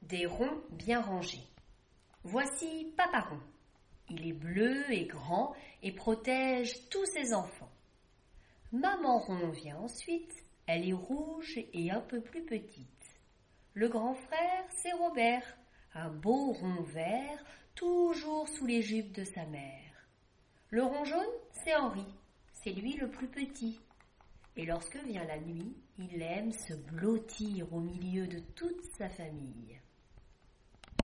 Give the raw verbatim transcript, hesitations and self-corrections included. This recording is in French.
des ronds bien rangés. Voici Papa Rond. Il est bleu et grand et protège tous ses enfants. Maman Rond vient ensuite. Elle est rouge et un peu plus petite. Le grand frère, c'est Robert, un beau rond vert, toujours sous les jupes de sa mère. Le rond jaune, c'est Henri, c'est lui le plus petit. Et lorsque vient la nuit, il aime se blottir au milieu de toute sa famille.